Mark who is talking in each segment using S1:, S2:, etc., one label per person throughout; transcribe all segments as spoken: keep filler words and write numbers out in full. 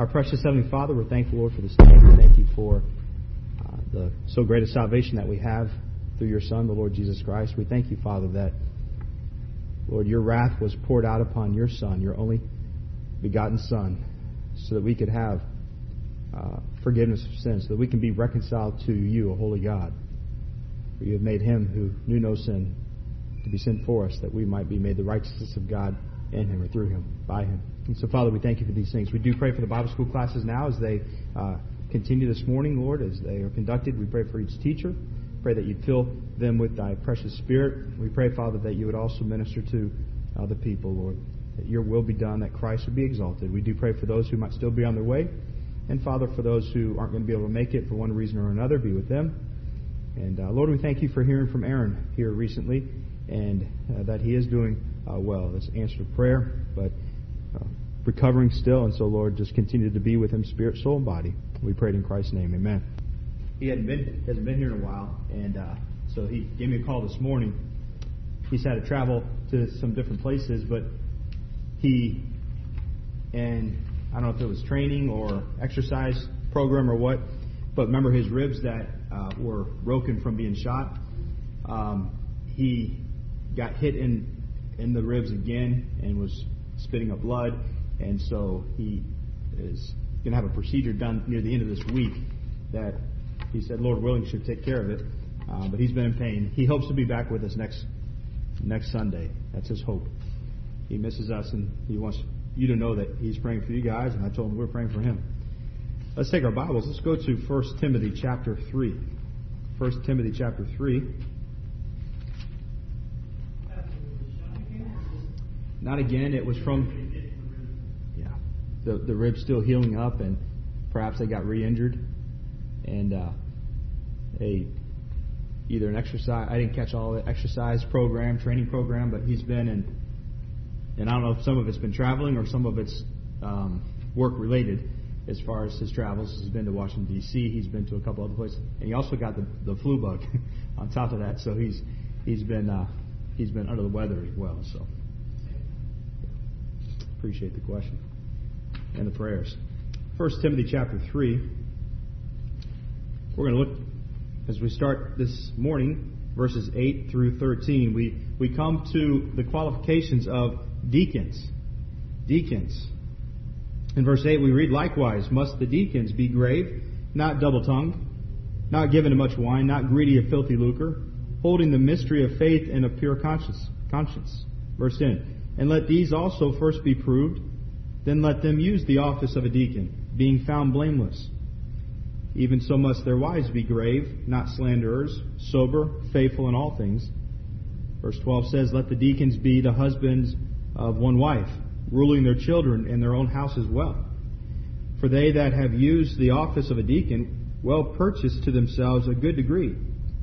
S1: Our precious Heavenly Father, we're thankful, Lord, for this day. We thank you for uh, the so great a salvation that we have through your Son, the Lord Jesus Christ. We thank you, Father, that, Lord, your wrath was poured out upon your Son, your only begotten Son, so that we could have uh, forgiveness of sins, so that we can be reconciled to you, a holy God. For you have made him who knew no sin to be sin for us, that we might be made the righteousness of God in him or through him, by him. And so, Father, we thank you for these things. We do pray for the Bible school classes now as they uh, continue this morning, Lord, as they are conducted. We pray for each teacher. Pray that you'd fill them with thy precious Spirit. We pray, Father, that you would also minister to uh, the people, Lord, that your will be done, that Christ would be exalted. We do pray for those who might still be on their way. And, Father, for those who aren't going to be able to make it for one reason or another, be with them. And, uh, Lord, we thank you for hearing from Aaron here recently, and uh, that he is doing uh, well. That's answered prayer, but uh, recovering still. And so, Lord, just continue to be with him, spirit, soul, and body. We pray it in Christ's name. Amen. He hadn't been, hasn't been here in a while, and uh, so he gave me a call this morning. He's had to travel to some different places, but he, and I don't know if it was training or exercise program or what, but remember his ribs that uh, were broken from being shot. Um, he got hit in in the ribs again and was spitting up blood, and so he is going to have a procedure done near the end of this week that he said, Lord willing, should take care of it. Uh, but he's been in pain. He hopes to be back with us next next Sunday. That's his hope. He misses us, and he wants you to know that he's praying for you guys, and I told him we're praying for him. Let's take our Bibles. Let's go to First Timothy chapter three. First Timothy chapter three. Not again. It was from, yeah, the the ribs still healing up, and perhaps they got re-injured, and uh, a either an exercise. I didn't catch all the exercise program, training program, but he's been in, and I don't know if some of it's been traveling or some of it's um, work related. As far as his travels, he's been to Washington D C He's been to a couple other places, and he also got the, the flu bug on top of that. So he's he's been uh, he's been under the weather as well. So. Appreciate the question and the prayers. First Timothy chapter three. We're going to look, as we start this morning, verses eight through thirteen. We, we come to the qualifications of deacons. Deacons. In verse eight we read, likewise must the deacons be grave, not double-tongued, not given to much wine, not greedy of filthy lucre, holding the mystery of faith in a pure conscience. conscience. Verse ten. And let these also first be proved, then let them use the office of a deacon, being found blameless. Even so must their wives be grave, not slanderers, sober, faithful in all things. Verse twelve says, let the deacons be the husbands of one wife, ruling their children in their own house as well. For they that have used the office of a deacon well purchase to themselves a good degree,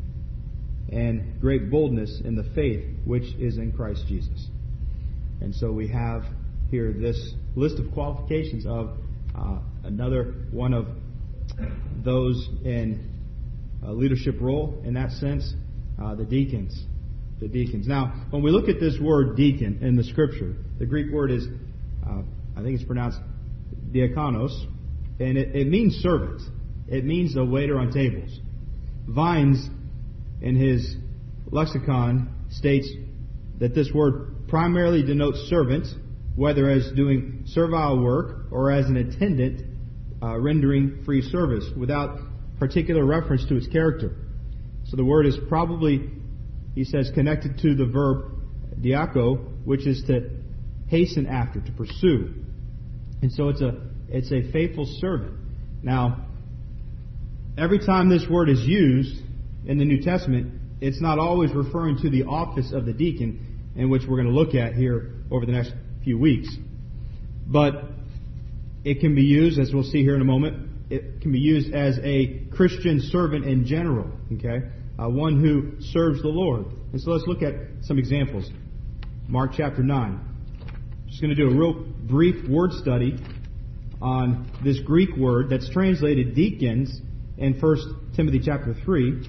S1: and great boldness in the faith which is in Christ Jesus. And so we have here this list of qualifications of uh, another one of those in a leadership role in that sense, uh, the deacons. The deacons. Now, when we look at this word deacon in the Scripture, the Greek word is, uh, I think it's pronounced diakonos, and it, it means servant. It means a waiter on tables. Vines, in his lexicon, states that this word primarily denotes servant, whether as doing servile work or as an attendant uh, rendering free service, without particular reference to its character. So the word is probably, he says, connected to the verb diako, which is to hasten after, to pursue. And so it's a it's a faithful servant. Now, every time this word is used in the New Testament, it's not always referring to the office of the deacon, in which we're going to look at here over the next few weeks. But it can be used, as we'll see here in a moment, it can be used as a Christian servant in general, okay? Uh, one who serves the Lord. And so let's look at some examples. Mark chapter nine. Just going to do a real brief word study on this Greek word that's translated deacons in First Timothy chapter three.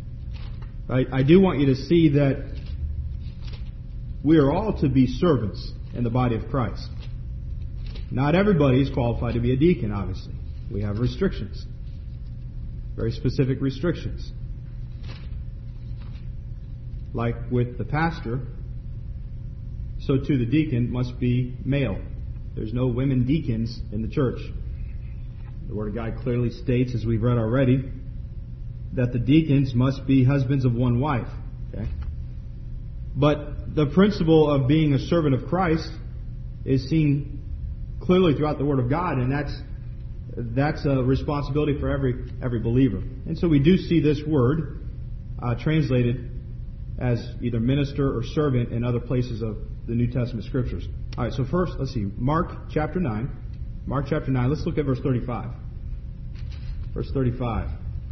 S1: I, I do want you to see that we are all to be servants in the body of Christ. Not everybody is qualified to be a deacon, obviously. We have restrictions. Very specific restrictions. Like with the pastor, so too the deacon must be male. There's no women deacons in the church. The Word of God clearly states, as we've read already, that the deacons must be husbands of one wife. Okay? But the principle of being a servant of Christ is seen clearly throughout the Word of God, and that's that's a responsibility for every every believer. And so we do see this word uh, translated as either minister or servant in other places of the New Testament Scriptures. All right, so first, let's see, Mark chapter nine. Mark chapter nine, let's look at verse thirty-five. Verse thirty-five.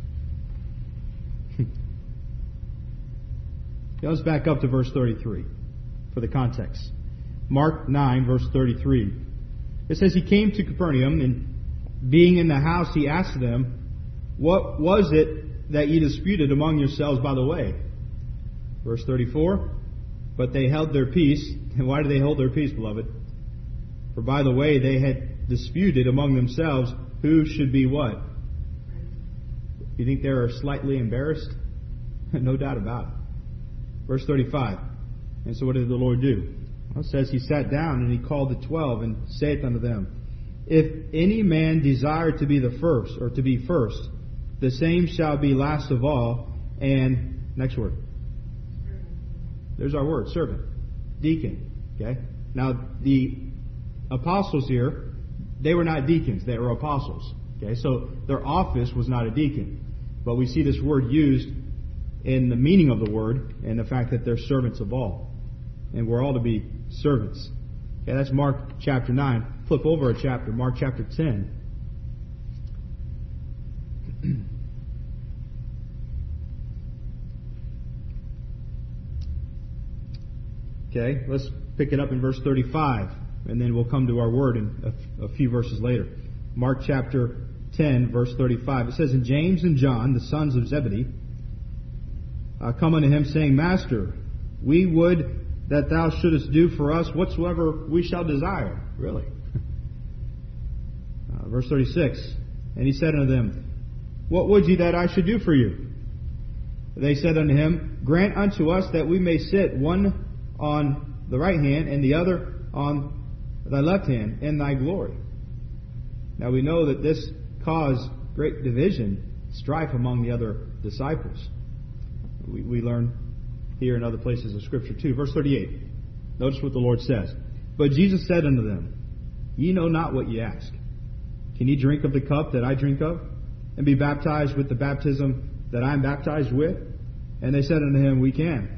S1: Now let's back up to verse thirty-three for the context. Mark nine, verse thirty-three. It says, He came to Capernaum, and being in the house, He asked them, What was it that ye disputed among yourselves by the way? Verse thirty-four. But they held their peace. And why did they hold their peace, beloved? For by the way they had disputed among themselves who should be what? You think they were slightly embarrassed? No doubt about it. Verse thirty-five. And so what did the Lord do? Well, it says, He sat down and He called the twelve and saith unto them, If any man desire to be the first, or to be first, the same shall be last of all. And, next word. There's our word, servant. Deacon. Okay? Now, the apostles here, they were not deacons, they were apostles. Okay? So, their office was not a deacon. But we see this word used in the meaning of the word and the fact that they're servants of all. And we're all to be servants. Okay, that's Mark chapter nine. Flip over a chapter, Mark chapter ten. Okay, let's pick it up in verse thirty-five, and then we'll come to our word in a, a few verses later. Mark chapter ten, verse thirty-five. It says, And James and John, the sons of Zebedee, uh, come unto him, saying, Master, we would that thou shouldest do for us whatsoever we shall desire. Really? Uh, verse thirty-six. And he said unto them, What would ye that I should do for you? They said unto him, Grant unto us that we may sit one on the right hand and the other on thy left hand in thy glory. Now we know that this caused great division, strife among the other disciples. We, we learn here in other places of Scripture too. Verse thirty-eight. Notice what the Lord says. But Jesus said unto them, Ye know not what ye ask. Can ye drink of the cup that I drink of, and be baptized with the baptism that I am baptized with? And they said unto him, We can.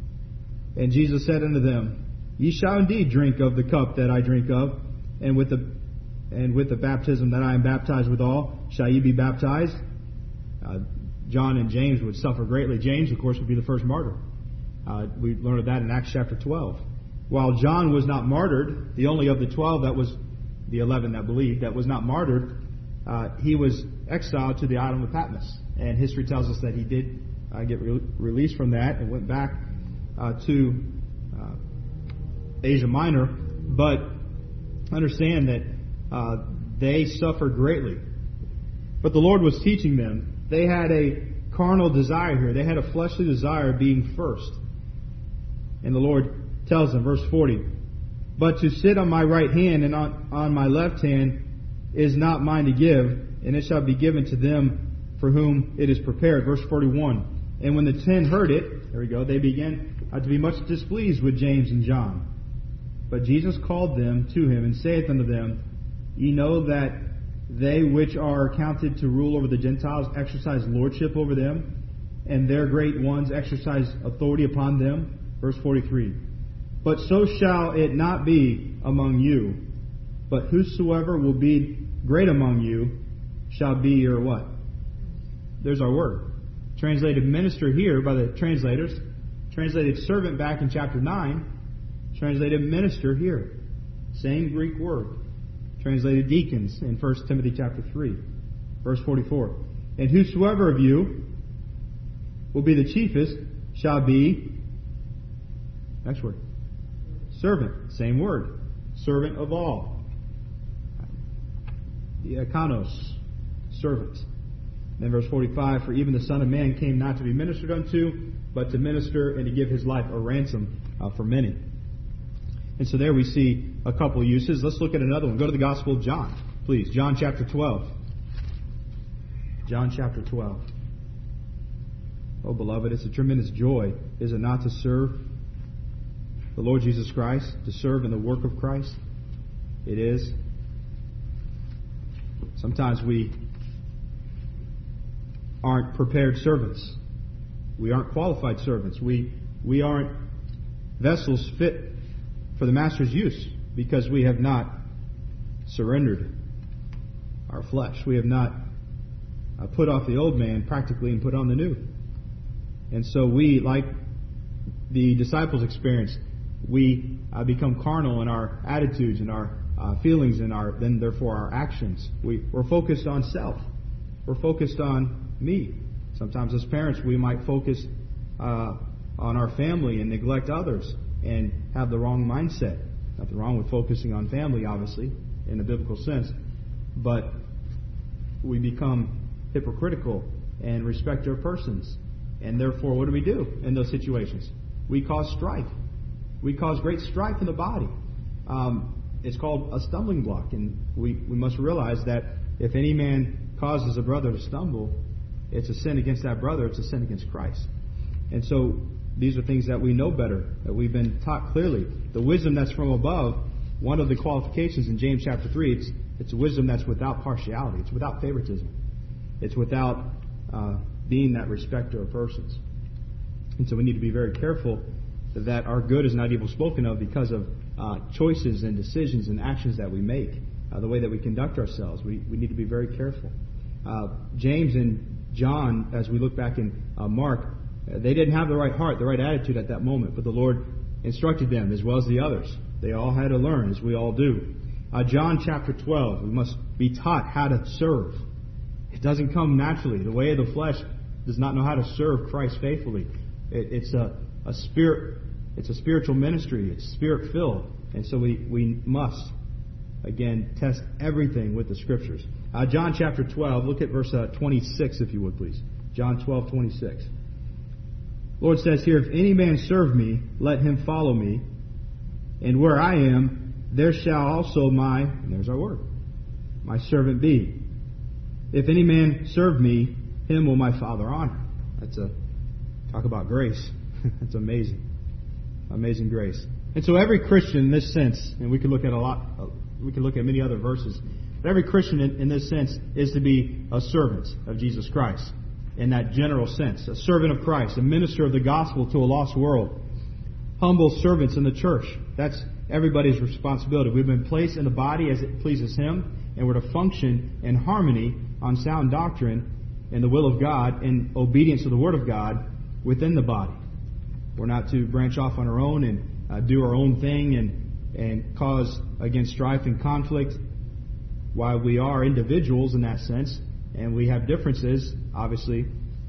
S1: And Jesus said unto them, Ye shall indeed drink of the cup that I drink of, and with the and with the baptism that I am baptized withal, shall ye be baptized. Uh, John and James would suffer greatly. James, of course, would be the first martyr. Uh, we learned of that in Acts chapter twelve. While John was not martyred, the only of the twelve that was, the eleven that believed, that was not martyred, uh, he was exiled to the island of Patmos. And history tells us that he did uh, get re- released from that and went back uh, to uh, Asia Minor. But understand that uh, they suffered greatly. But the Lord was teaching them. They had a carnal desire here. They had a fleshly desire of being first. And the Lord tells them, verse forty, But to sit on my right hand and on, on my left hand is not mine to give, and it shall be given to them for whom it is prepared. Verse forty-one, And when the ten heard it, there we go, they began uh, to be much displeased with James and John. But Jesus called them to him, and saith unto them, Ye know that they which are accounted to rule over the Gentiles exercise lordship over them, and their great ones exercise authority upon them. Verse forty-three. But so shall it not be among you, but whosoever will be great among you shall be your what? There's our word. Translated minister here by the translators. Translated servant back in chapter nine. Translated minister here. Same Greek word. Translated deacons in First Timothy chapter three. Verse forty-four. And whosoever of you will be the chiefest shall be, next word, servant. Same word. Servant of all. diakonos, servant. Then verse forty-five, for even the Son of Man came not to be ministered unto, but to minister and to give his life a ransom uh, for many. And so there we see a couple of uses. Let's look at another one. Go to the Gospel of John, please. John chapter twelve. John chapter twelve. Oh, beloved, it's a tremendous joy, is it not, to serve the Lord Jesus Christ, to serve in the work of Christ? It is. Sometimes we aren't prepared servants. We aren't qualified servants. We we aren't vessels fit for the Master's use because we have not surrendered our flesh. We have not uh, put off the old man practically and put on the new. And so we, like the disciples experienced, we uh, become carnal in our attitudes and our uh, feelings and our then therefore our actions. We, we're focused on self. We're focused on me. Sometimes as parents we might focus uh, on our family and neglect others and have the wrong mindset. Nothing wrong with focusing on family, obviously, in a biblical sense. But we become hypocritical and respecter of persons. And therefore, what do we do in those situations? We cause strife. We cause great strife in the body. Um, it's called a stumbling block. And we, we must realize that if any man causes a brother to stumble, it's a sin against that brother. It's a sin against Christ. And so these are things that we know better, that we've been taught clearly. The wisdom that's from above, one of the qualifications in James chapter three, it's, it's wisdom that's without partiality. It's without favoritism. It's without uh, being that respecter of persons. And so we need to be very careful that our good is not evil spoken of because of uh, choices and decisions and actions that we make, uh, the way that we conduct ourselves. We, we need to be very careful. Uh, James and John, as we look back in uh, Mark, they didn't have the right heart, the right attitude at that moment, but the Lord instructed them as well as the others. They all had to learn, as we all do. Uh, John chapter twelve, we must be taught how to serve. It doesn't come naturally. The way of the flesh does not know how to serve Christ faithfully. It, it's a, a spirit. It's a spiritual ministry. It's spirit filled, and so we we must again test everything with the Scriptures. Uh, John chapter twelve. Look at verse uh, twenty-six, if you would, please. John twelve twenty-six. Lord says here, if any man serve me, let him follow me, and where I am, there shall also my, and there's our word, my servant be. If any man serve me, him will my Father honor. That's a, talk about grace. That's amazing. Amazing grace. And so every Christian in this sense, and we could look at a lot, we could look at many other verses, but every Christian in, in this sense is to be a servant of Jesus Christ. In that general sense, a servant of Christ, a minister of the gospel to a lost world, humble servants in the church. That's everybody's responsibility. We've been placed in the body as it pleases Him, and we're to function in harmony on sound doctrine and the will of God in obedience to the Word of God within the body. We're not to branch off on our own and uh, do our own thing and and cause again strife and conflict. While we are individuals in that sense, and we have differences, obviously,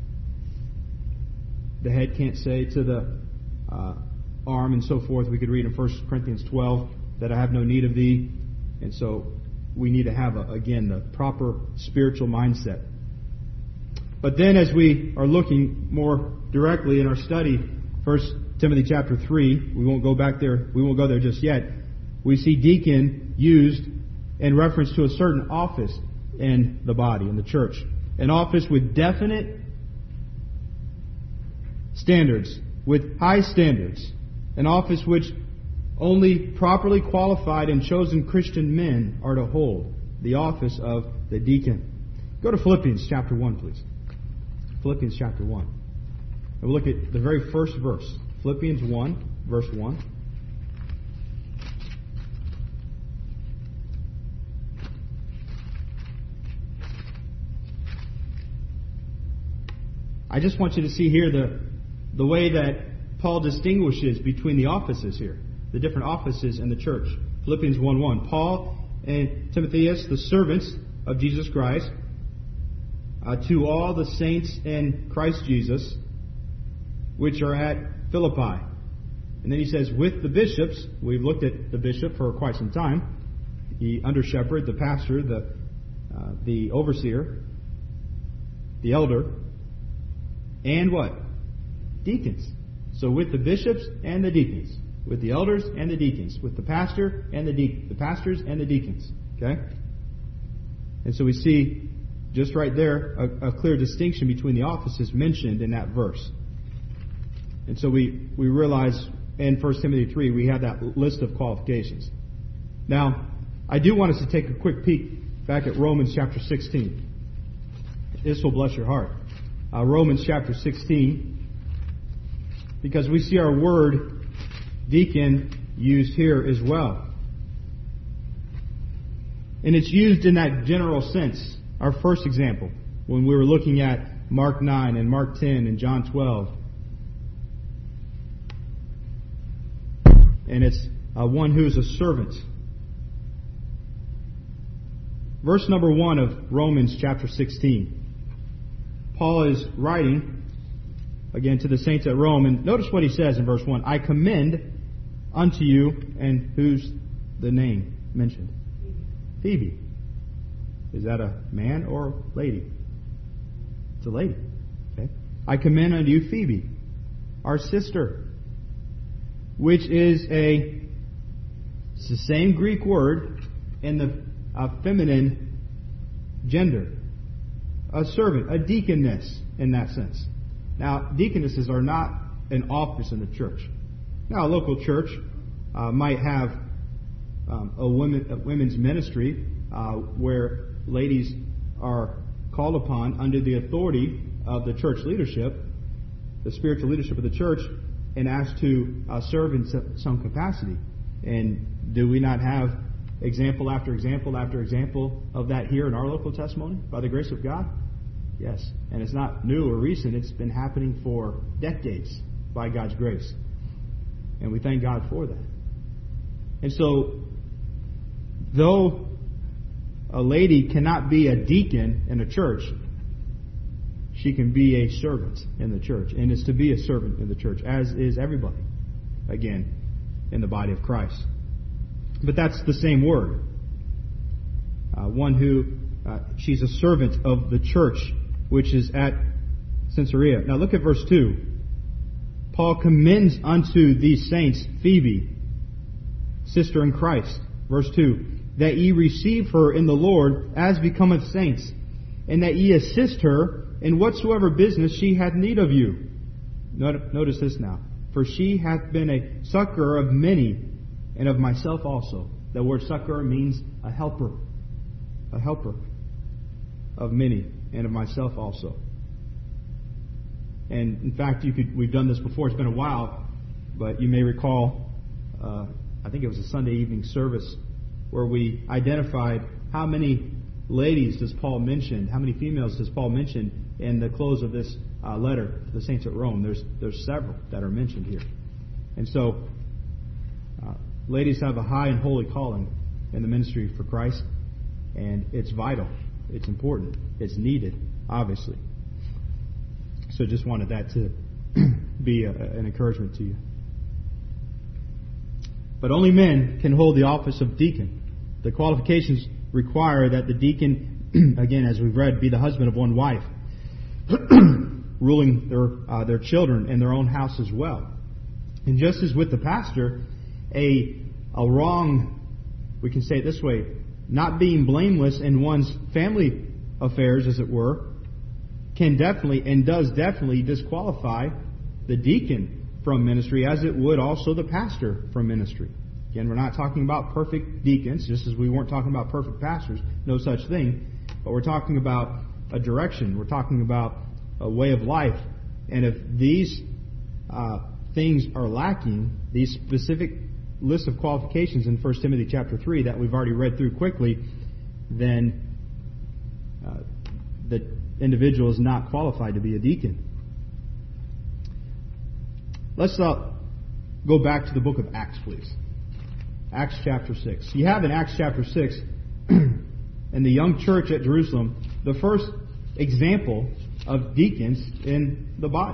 S1: the head can't say to the uh, arm and so forth. We could read in First Corinthians twelve that I have no need of thee. And so we need to have, a, again, the proper spiritual mindset. But then as we are looking more directly in our study, First Timothy chapter three, we won't go back there, we won't go there just yet. We see deacon used in reference to a certain office in the body, in the church. An office with definite standards, with high standards. An office which only properly qualified and chosen Christian men are to hold. The office of the deacon. Go to Philippians chapter one, please. Philippians chapter one. And we'll look at the very first verse. Philippians one, verse one. I just want you to see here the the way that Paul distinguishes between the offices here, the different offices in the church. Philippians one one. Paul and Timotheus, the servants of Jesus Christ, uh, to all the saints in Christ Jesus, which are at Philippi. And then he says, with the bishops. We've looked at the bishop for quite some time. The under shepherd, the pastor, the uh, the overseer, the elder, and what? Deacons. So with the bishops and the deacons, with the elders and the deacons, with the pastor and the de- the pastors and the deacons. Okay? And so we see just right there a, a clear distinction between the offices mentioned in that verse. And so we, we realize in First Timothy three we have that list of qualifications. Now, I do want us to take a quick peek back at Romans chapter sixteen. This will bless your heart. Uh, Romans chapter sixteen, because we see our word deacon used here as well. And it's used in that general sense. Our first example, when we were looking at Mark nine and Mark ten and John twelve. And it's uh, one who is a servant. Verse number one of Romans chapter sixteen. Paul is writing, again, to the saints at Rome. And notice what he says in verse one. I commend unto you, and who's the name mentioned? Phoebe. Is that a man or a lady? It's a lady. Okay. I commend unto you Phoebe, our sister, which is a, it's the same Greek word in the uh, feminine gender. A servant, a deaconess in that sense. Now, deaconesses are not an office in the church. Now, a local church uh, might have um, a, women, a women's ministry uh, where ladies are called upon under the authority of the church leadership, the spiritual leadership of the church, and asked to uh, serve in some capacity. And do we not have example after example after example of that here in our local testimony by the grace of God? Yes. And it's not new or recent. It's been happening for decades by God's grace. And we thank God for that. And so, though a lady cannot be a deacon in a church, she can be a servant in the church. And is to be a servant in the church, as is everybody, again, in the body of Christ. But that's the same word. Uh, one who, uh, she's a servant of the church, which is at Caesarea. Now look at verse two. Paul commends unto these saints Phoebe, sister in Christ. Verse two. That ye receive her in the Lord as becometh saints, and that ye assist her in whatsoever business she hath need of you. Notice this now. For she hath been a succorer of many, and of myself also. The word succorer means a helper. A helper of many, and of myself also. And in fact, you could, we've done this before. It's been a while, but you may recall, uh, I think it was a Sunday evening service where we identified how many ladies does Paul mention, how many females does Paul mention in the close of this uh, letter to the saints at Rome. There's there's several that are mentioned here. And so, uh, ladies have a high and holy calling in the ministry for Christ, and it's vital, it's important, it's needed, obviously. So just wanted that to be a, an encouragement to you. But only men can hold the office of deacon. The qualifications require that the deacon, again, as we've read, be the husband of one wife, ruling their uh, their children and their own house as well. And just as with the pastor, a a wrong, we can say it this way, not being blameless in one's family affairs, as it were, can definitely and does definitely disqualify the deacon from ministry, as it would also the pastor from ministry. Again, we're not talking about perfect deacons, just as we weren't talking about perfect pastors, no such thing. But we're talking about a direction. We're talking about a way of life. And if these uh, things are lacking, these specific list of qualifications in First Timothy chapter three that we've already read through quickly, then uh, the individual is not qualified to be a deacon. Let's uh, go back to the book of Acts, please. Acts chapter six. You have in Acts chapter six, in the young church at Jerusalem, the first example of deacons in the body.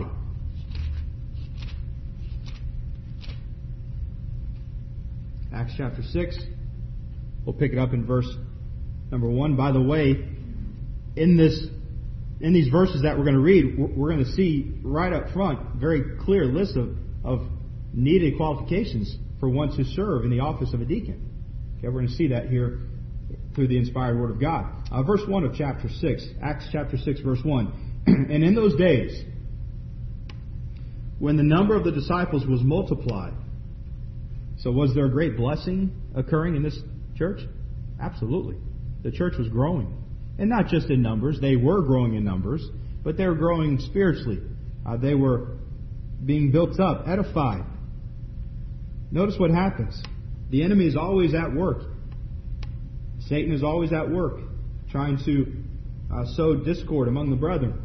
S1: Acts chapter six. We'll pick it up in verse Number one, by the way, in this in these verses that we're going to read, we're going to see right up front very clear list of, of needed qualifications for one to serve in the office of a deacon. Okay, we're going to see that here through the inspired Word of God. Uh, verse one of chapter six, Acts chapter six, verse one. And in those days, when the number of the disciples was multiplied, so was there a great blessing occurring in this church? Absolutely. The church was growing. And not just in numbers. They were growing in numbers, but they were growing spiritually. Uh, they were being built up, edified. Notice what happens. The enemy is always at work. Satan is always at work, trying to uh, sow discord among the brethren.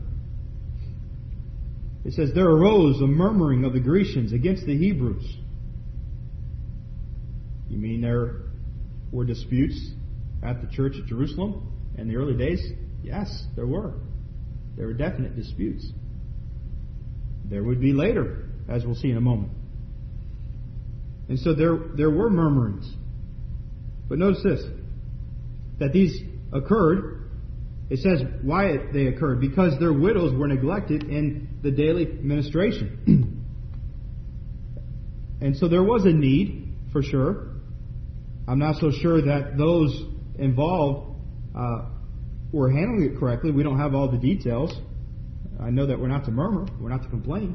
S1: It says, there arose a murmuring of the Grecians against the Hebrews. You mean there were disputes at the church at Jerusalem in the early days? Yes, there were. There were definite disputes. There would be later, as we'll see in a moment. And so there, there were murmurings. But notice this, that these occurred. It says why they occurred. Because their widows were neglected in the daily ministration. And so there was a need, for sure. I'm not so sure that those involved uh, were handling it correctly. We don't have all the details. I know that we're not to murmur. We're not to complain.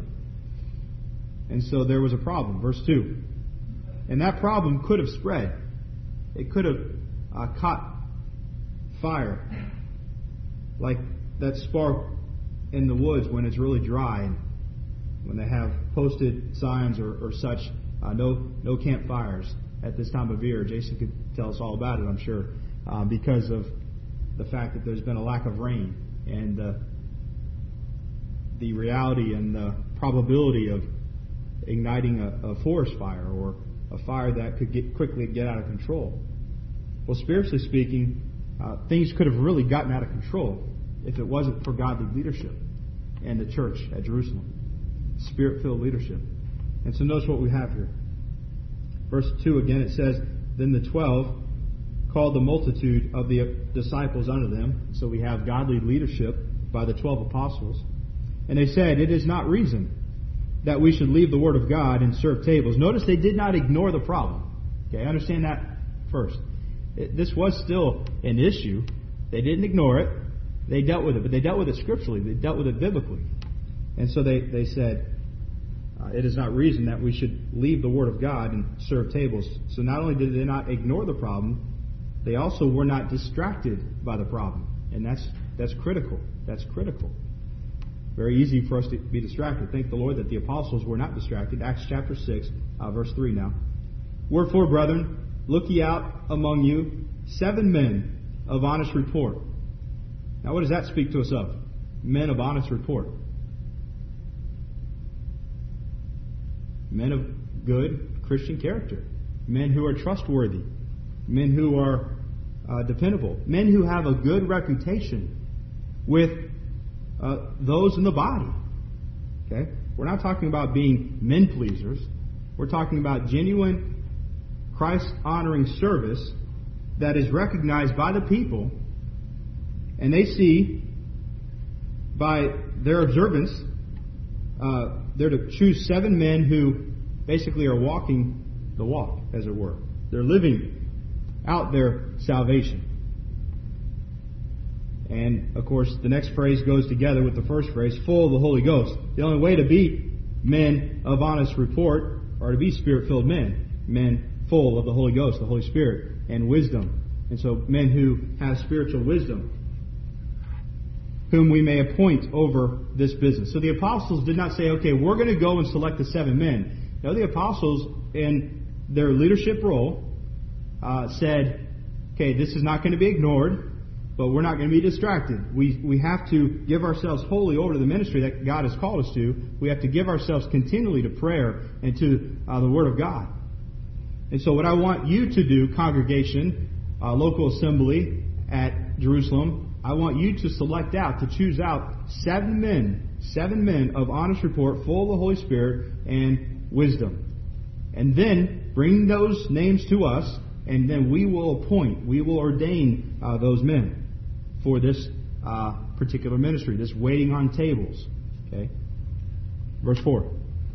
S1: And so there was a problem. Verse two. And that problem could have spread. It could have uh, caught fire. Like that spark in the woods when it's really dry and when they have posted signs or, or such, uh, no no campfires at this time of year. Jason could tell us all about it, I'm sure, uh, because of the fact that there's been a lack of rain and uh, the reality and the probability of igniting a, a forest fire or a fire that could get quickly get out of control. Well, spiritually speaking, uh, things could have really gotten out of control if it wasn't for godly leadership and the church at Jerusalem. Spirit-filled leadership. And so notice what we have here. Verse two again, it says, then the twelve called the multitude of the disciples unto them. So we have godly leadership by the twelve apostles. And they said, it is not reason that we should leave the word of God and serve tables. Notice they did not ignore the problem. Okay, understand that first. It, this was still an issue. They didn't ignore it. They dealt with it, but they dealt with it scripturally. They dealt with it biblically. And so they, they said, uh, it is not reason that we should leave the word of God and serve tables. So not only did they not ignore the problem, they also were not distracted by the problem. And that's that's critical. That's critical. Very easy for us to be distracted. Thank the Lord that the apostles were not distracted. Acts chapter six, uh, verse three now. Wherefore, brethren, look ye out among you seven men of honest report. Now, what does that speak to us of? Men of honest report. Men of good Christian character. Men who are trustworthy. Men who are uh, dependable. Men who have a good reputation with uh, those in the body. Okay? We're not talking about being men pleasers. We're talking about genuine Christ-honoring service that is recognized by the people. And they see, by their observance, uh, they're to choose seven men who basically are walking the walk, as it were. They're living out their salvation. And, of course, the next phrase goes together with the first phrase, full of the Holy Ghost. The only way to be men of honest report are to be Spirit-filled men. Men full of the Holy Ghost, the Holy Spirit, and wisdom. And so men who have spiritual wisdom, whom we may appoint over this business. So the apostles did not say, okay, we're going to go and select the seven men. No, the apostles, in their leadership role, uh, said, okay, this is not going to be ignored, but we're not going to be distracted. We we have to give ourselves wholly over to the ministry that God has called us to. We have to give ourselves continually to prayer and to uh, the Word of God. And so what I want you to do, congregation, uh, local assembly at Jerusalem, I want you to select out, to choose out seven men, seven men of honest report, full of the Holy Spirit and wisdom. And then bring those names to us, and then we will appoint, we will ordain uh, those men for this uh, particular ministry, this waiting on tables. Okay, verse four.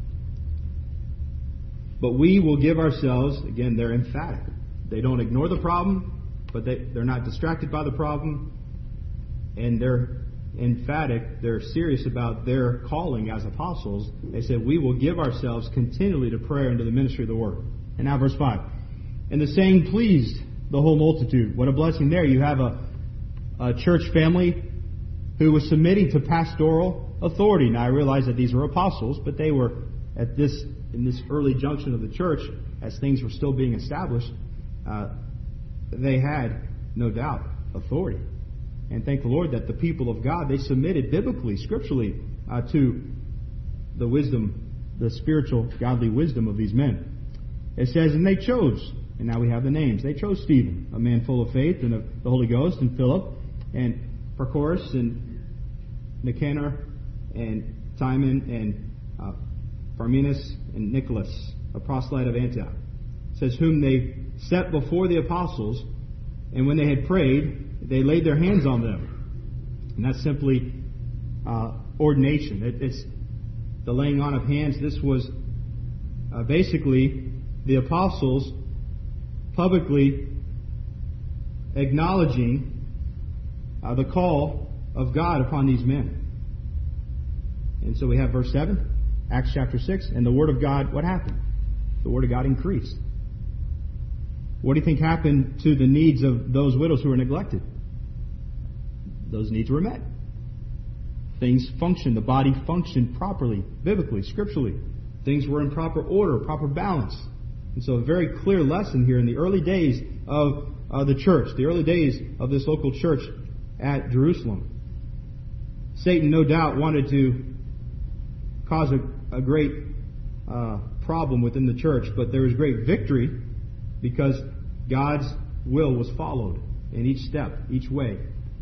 S1: But we will give ourselves, again, they're emphatic. They don't ignore the problem, but they, they're not distracted by the problem, and they're emphatic, they're serious about their calling as apostles. They said, we will give ourselves continually to prayer and to the ministry of the word. And now verse five. And the saying pleased the whole multitude. What a blessing there. You have a, a church family who was submitting to pastoral authority. Now I realize that these were apostles, but they were at this in this early junction of the church, as things were still being established, uh, they had, no doubt, authority. And thank the Lord that the people of God, they submitted biblically, scripturally, uh, to the wisdom, the spiritual, godly wisdom of these men. It says, and they chose, and now we have the names. They chose Stephen, a man full of faith and of the Holy Ghost, and Philip, and Prochorus, and Nicanor, and Timon, and uh, Parmenas, and Nicholas, a proselyte of Antioch. It says, whom they set before the apostles, and when they had prayed, they laid their hands on them. And that's simply uh, ordination. It, it's the laying on of hands. This was uh, basically the apostles publicly acknowledging uh, the call of God upon these men. And so we have verse seven, Acts chapter six, and the Word of God, what happened? The Word of God increased. What do you think happened to the needs of those widows who were neglected? Those needs were met. Things functioned. The body functioned properly, biblically, scripturally. Things were in proper order, proper balance. And so a very clear lesson here in the early days of uh, the church, the early days of this local church at Jerusalem. Satan, no doubt, wanted to cause a, a great uh, problem within the church, but there was great victory because God's will was followed in each step, each way.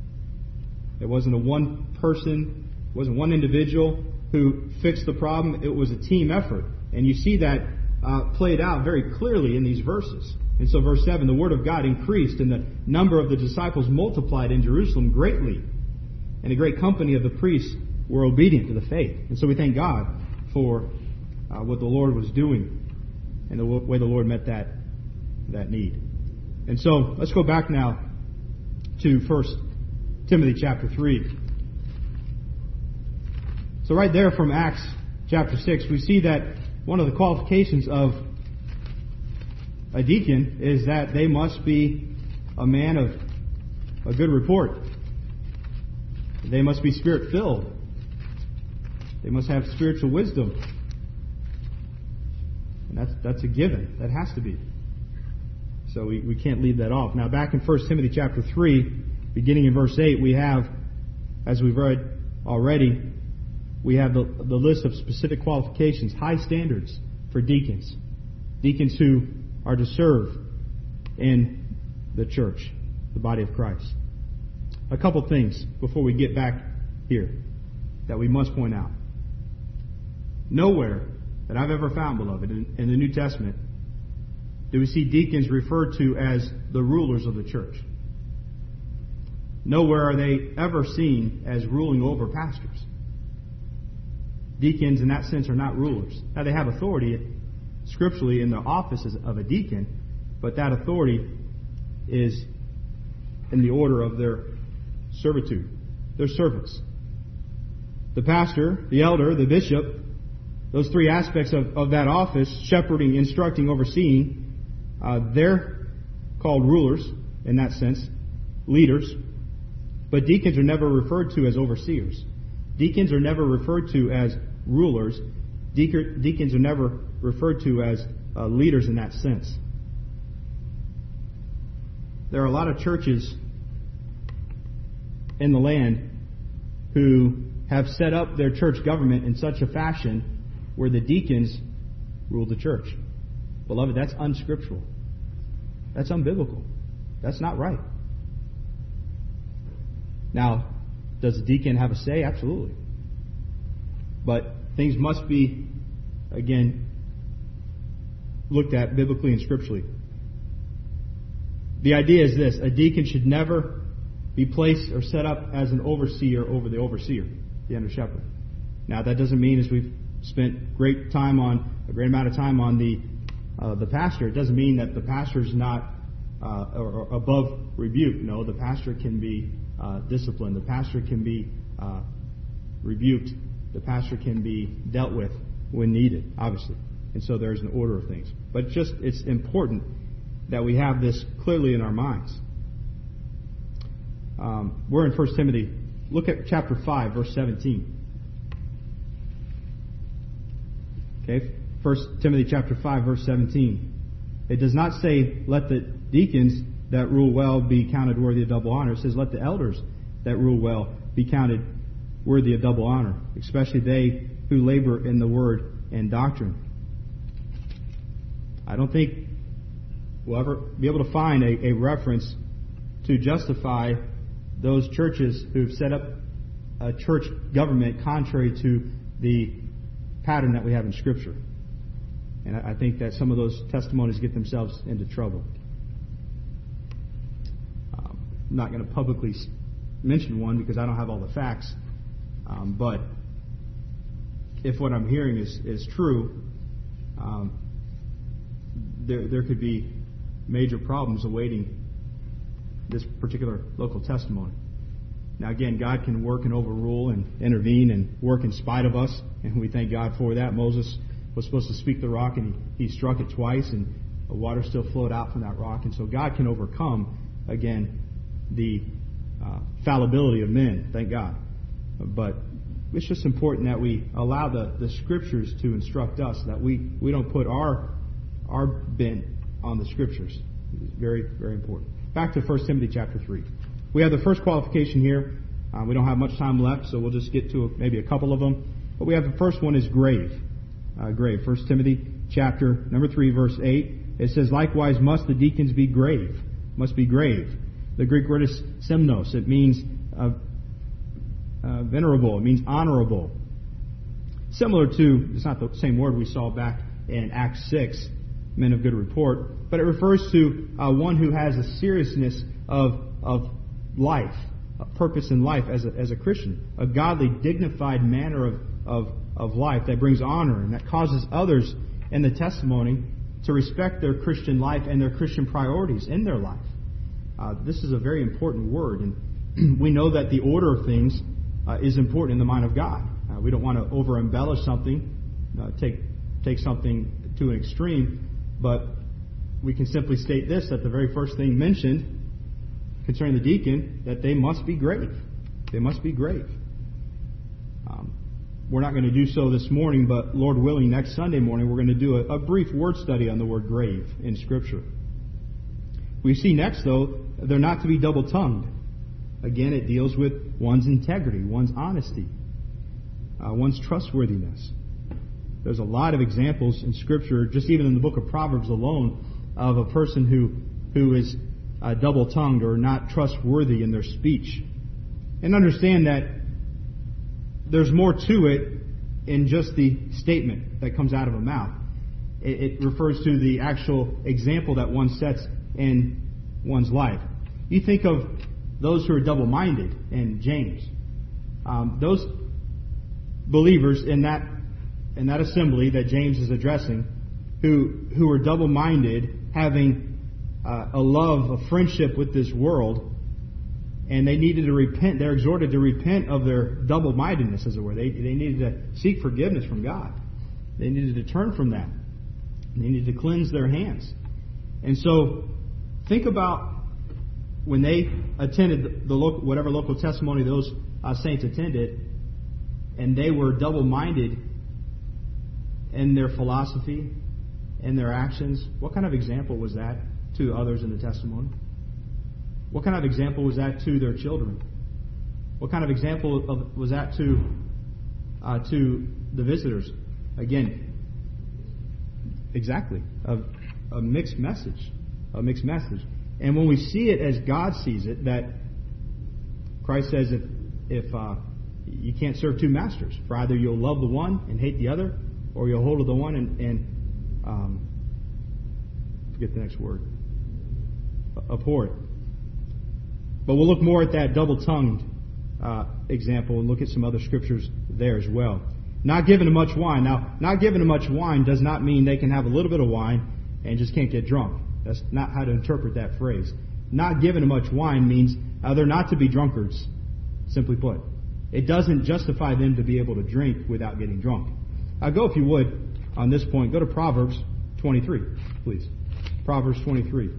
S1: It wasn't a one person, it wasn't one individual who fixed the problem. It was a team effort. And you see that uh, played out very clearly in these verses. And so verse seven, the Word of God increased and the number of the disciples multiplied in Jerusalem greatly. And a great company of the priests were obedient to the faith. And so we thank God for uh, what the Lord was doing and the way the Lord met that, that need. And so let's go back now to First Timothy chapter three. So right there from Acts chapter six, we see that one of the qualifications of a deacon is that they must be a man of a good report. They must be Spirit-filled. They must have spiritual wisdom. And that's that's a given. That has to be. So we, we can't leave that off. Now back in First Timothy chapter three, beginning in verse eight, we have, as we've read already, we have the, the list of specific qualifications, high standards for deacons. Deacons who are to serve in the church, the body of Christ. A couple things before we get back here that we must point out. Nowhere that I've ever found, beloved, in, in the New Testament do we see deacons referred to as the rulers of the church. Nowhere are they ever seen as ruling over pastors. Deacons, in that sense, are not rulers. Now, they have authority scripturally in the office of a deacon, but that authority is in the order of their servitude. They're servants. The pastor, the elder, the bishop, those three aspects of, of that office, shepherding, instructing, overseeing, uh, they're called rulers in that sense, leaders. But deacons are never referred to as overseers. Deacons are never referred to as rulers. Deacons are never referred to as uh, leaders in that sense. There are a lot of churches in the land who have set up their church government in such a fashion where the deacons rule the church. Beloved, that's unscriptural. That's unbiblical. That's not right. Now, does the deacon have a say? Absolutely. But things must be, again, looked at biblically and scripturally. the idea is this: a deacon should never be placed or set up as an overseer over the overseer, the under shepherd. Now, that doesn't mean, as we've spent great time on a great amount of time on the uh, the pastor, it doesn't mean that the pastor is not uh, or, or above rebuke. No, the pastor can be uh, disciplined. The pastor can be uh, rebuked. The pastor can be dealt with when needed, obviously. And so there's an order of things. But just it's important that we have this clearly in our minds. Um, we're in First Timothy. Look at chapter five, verse seventeen. Okay, First Timothy chapter five, verse seventeen. It does not say, let the deacons that rule well be counted worthy of double honor. It says, let the elders that rule well be counted worthy of double honor, especially they who labor in the word and doctrine. I don't think we'll ever be able to find a, a reference to justify those churches who've set up a church government contrary to the pattern that we have in Scripture. And I, I think that some of those testimonies get themselves into trouble. Um, I'm not going to publicly mention one because I don't have all the facts. Um, but if what I'm hearing is, is true, um, there there could be major problems awaiting this particular local testimony. Now again, God can work and overrule and intervene and work in spite of us, and we thank God for that. Moses was supposed to speak the rock, and he, he struck it twice, and the water still flowed out from that rock. And so God can overcome, again, the uh, fallibility of men, thank God. But it's just important that we allow the, the Scriptures to instruct us, that we, we don't put our our bent on the Scriptures. It's very, very important. Back to First Timothy chapter three. We have the first qualification here. Um, we don't have much time left, so we'll just get to maybe a couple of them. But we have the first one is grave. Uh, grave. First Timothy chapter number three, verse eight. It says, likewise must the deacons be grave. Must be grave. The Greek word is semnos. It means uh, uh, venerable. It means honorable. Similar to, it's not the same word we saw back in Acts six, men of good report, but it refers to uh, one who has a seriousness of of life, a purpose in life as a, as a Christian, a godly, dignified manner of, of, of life that brings honor and that causes others in the testimony to respect their Christian life and their Christian priorities in their life. Uh, this is a very important word, and we know that the order of things uh, is important in the mind of God. Uh, we don't want to over-embellish something, uh, take take something to an extreme, but we can simply state this, that the very first thing mentioned concerning the deacon, that they must be grave. They must be grave. Um, we're not going to do so this morning, but Lord willing, next Sunday morning, we're going to do a, a brief word study on the word grave in Scripture. We see next, though, they're not to be double-tongued. Again, it deals with one's integrity, one's honesty, uh, one's trustworthiness. There's a lot of examples in Scripture, just even in the book of Proverbs alone, of a person who who is uh, double-tongued or not trustworthy in their speech. And understand that there's more to it in just the statement that comes out of a mouth. It, it refers to the actual example that one sets in one's life. You think of those who are double-minded in James. Um, those believers in that in that assembly that James is addressing, who who are double-minded, having uh, a love, a friendship with this world, and they needed to repent. They're exhorted to repent of their double-mindedness, as it were. They they needed to seek forgiveness from God. They needed to turn from that. They needed to cleanse their hands. And so, think about when they attended the, the local, whatever local testimony those uh, saints attended, and they were double-minded in their philosophy, in their actions. What kind of example was that to others in the testimony? What kind of example was that to their children? What kind of example of, was that to uh, to the visitors? Again, exactly a, a mixed message, a mixed message. And when we see it as God sees it, that Christ says, if if uh, you can't serve two masters, for either you'll love the one and hate the other, or you'll hold to the one and, and um, forget the next word, abhor it. But we'll look more at that double-tongued uh, example and look at some other scriptures there as well. Not given to much wine. Now, not given to much wine does not mean they can have a little bit of wine and just can't get drunk. That's not how to interpret that phrase. Not given to much wine means uh, they're not to be drunkards, simply put. It doesn't justify them to be able to drink without getting drunk. I'll go, if you would, on this point. Go to Proverbs twenty-three, please. Proverbs twenty-three.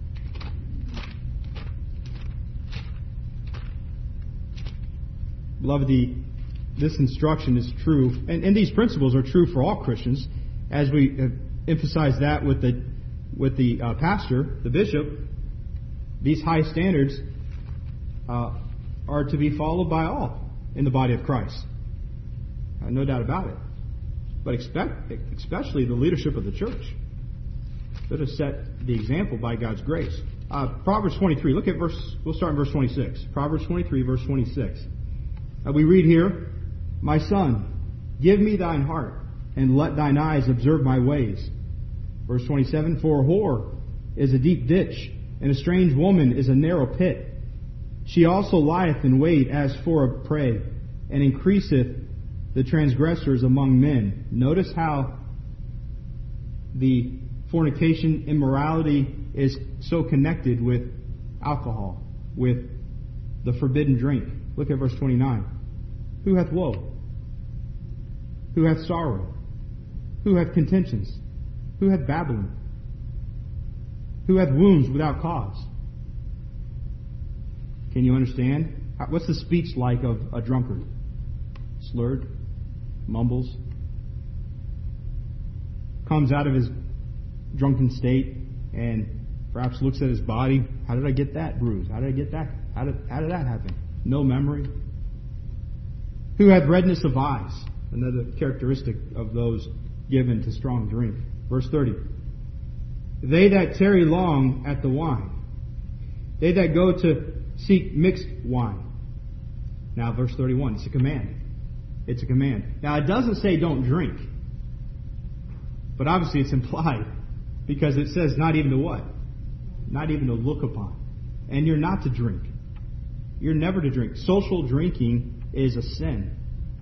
S1: Beloved, the, this instruction is true, and, and these principles are true for all Christians, as we have emphasized that with the with the uh, pastor, the bishop. These high standards uh, are to be followed by all in the body of Christ. Uh, no doubt about it. But expect, especially the leadership of the church. They're to set the example by God's grace. Uh, Proverbs twenty-three, look at verse, we'll start in verse twenty-six. Proverbs twenty-three, verse twenty-six. Uh, we read here, "My son, give me thine heart, and let thine eyes observe my ways." Verse twenty-seven, "For a whore is a deep ditch, and a strange woman is a narrow pit. She also lieth in wait as for a prey, and increaseth the transgressors among men." Notice how the fornication, immorality is so connected with alcohol, with the forbidden drink. Look at verse twenty-nine. "Who hath woe? Who hath sorrow? Who hath contentions? Who hath babbling? Who hath wounds without cause?" Can you understand? What's the speech like of a drunkard? Slurred, mumbles, comes out of his drunken state and perhaps looks at his body. How did I get that bruise? How did I get that? How did, how did that happen? No memory. "Who hath redness of eyes?" Another characteristic of those given to strong drink. Verse thirty. "They that tarry long at the wine, they that go to seek mixed wine." Now verse thirty-one, it's a command. It's a command. Now it doesn't say don't drink. But obviously it's implied. Because it says not even to what? Not even to look upon. And you're not to drink. You're never to drink. Social drinking is a sin.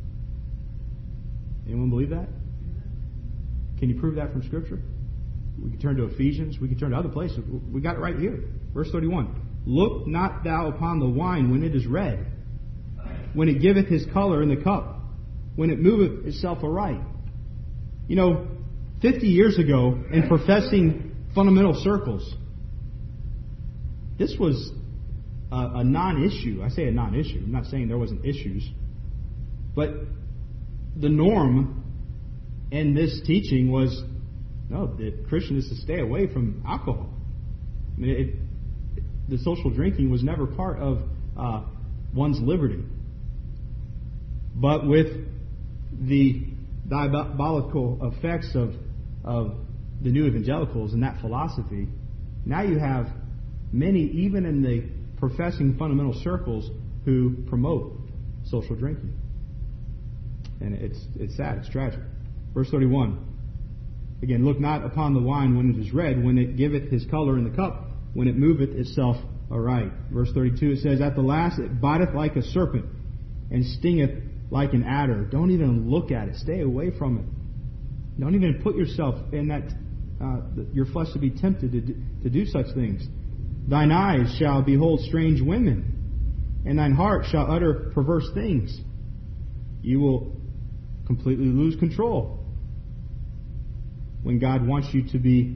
S1: Anyone believe that? Can you prove that from Scripture? We can turn to Ephesians. We can turn to other places. We got it right here. Verse thirty-one. "Look not thou upon the wine when it is red, when it giveth his color in the cup, when it moveth itself aright." You know, fifty years ago, in professing fundamental circles, this was a, a non-issue. I say a non-issue. I'm not saying there wasn't issues. But the norm in this teaching was, no, the Christian is to stay away from alcohol. I mean, it, the social drinking was never part of uh, one's liberty. But with the diabolical effects of of the new evangelicals and that philosophy, now you have many, even in the professing fundamental circles, who promote social drinking. And it's it's sad, it's tragic. Verse thirty-one. Again, "Look not upon the wine when it is red, when it giveth his color in the cup, when it moveth itself aright." Verse thirty-two, it says, "At the last it biteth like a serpent, and stingeth like an adder." Don't even look at it. Stay away from it. Don't even put yourself in that, uh, your flesh to be tempted to do, to do such things. "Thine eyes shall behold strange women, and thine heart shall utter perverse things." You will completely lose control when God wants you to be,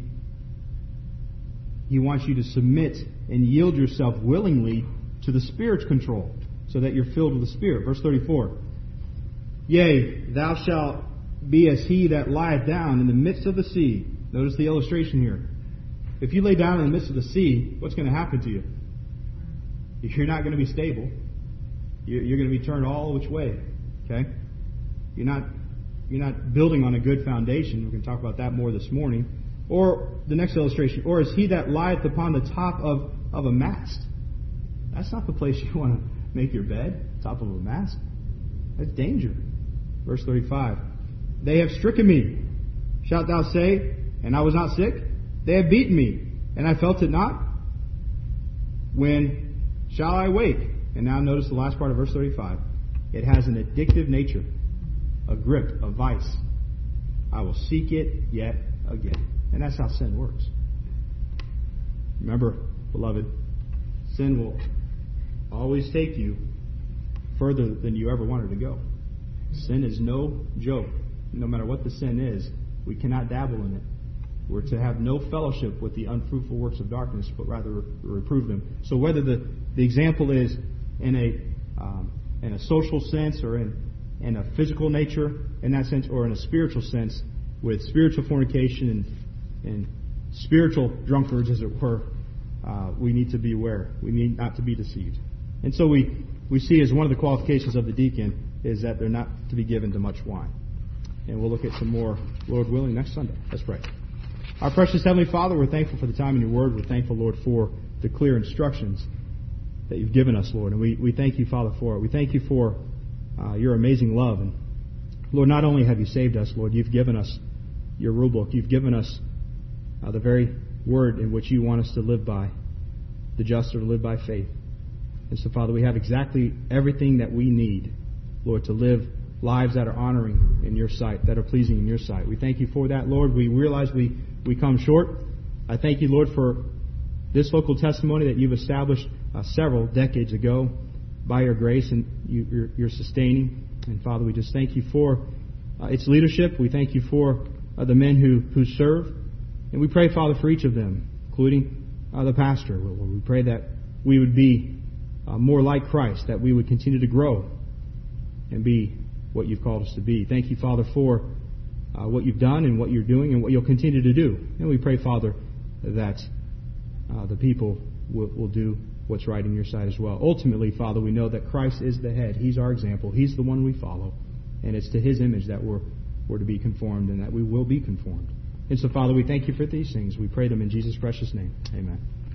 S1: He wants you to submit and yield yourself willingly to the Spirit's control, so that you're filled with the Spirit. Verse thirty-four. "Yea, thou shalt be as he that lieth down in the midst of the sea." Notice the illustration here. If you lay down in the midst of the sea, what's going to happen to you? You're not going to be stable. You're going to be turned all which way. Okay? You're not, you're not building on a good foundation. We're going to talk about that more this morning. Or the next illustration. "Or as he that lieth upon the top of, of a mast." That's not the place you want to make your bed, top of a mast. That's danger. Verse thirty-five. "They have stricken me, shalt thou say, and I was not sick? They have beaten me, and I felt it not? When shall I wake? And now notice the last part of verse thirty-five. It has an addictive nature, a grip, a vice. I will seek it yet again. And that's how sin works. Remember, beloved, sin will always take you further than you ever wanted to go. Sin is no joke. No matter what the sin is, we cannot dabble in it. We're to have no fellowship with the unfruitful works of darkness, but rather reprove them. So whether the, the example is in a um, in a social sense or in, in a physical nature in that sense, or in a spiritual sense with spiritual fornication and, and spiritual drunkards, as it were, uh, we need to be aware. We need not to be deceived. And so we, we see as one of the qualifications of the deacon is that they're not to be given to much wine. And we'll look at some more, Lord willing, next Sunday. Let's pray. Our precious Heavenly Father, we're thankful for the time in your word. We're thankful, Lord, for the clear instructions that you've given us, Lord. And we, we thank you, Father, for it. We thank you for uh, your amazing love. And Lord, not only have you saved us, Lord, you've given us your rule book. You've given us uh, the very word in which you want us to live by. The just are to live by faith. And so, Father, we have exactly everything that we need, Lord, to live lives that are honoring in your sight, that are pleasing in your sight. We thank you for that, Lord. We realize we, we come short. I thank you, Lord, for this local testimony that you've established uh, several decades ago by your grace, and you, you're, you're sustaining. And, Father, we just thank you for uh, its leadership. We thank you for uh, the men who, who serve. And we pray, Father, for each of them, including uh, the pastor. Lord, we pray that we would be uh, more like Christ, that we would continue to grow and be what you've called us to be. Thank you, Father, for uh, what you've done and what you're doing and what you'll continue to do. And we pray, Father, that uh, the people will, will do what's right in your sight as well. Ultimately, Father, we know that Christ is the head. He's our example. He's the one we follow. And it's to his image that we're, we're to be conformed and that we will be conformed. And so, Father, we thank you for these things. We pray them in Jesus' precious name. Amen.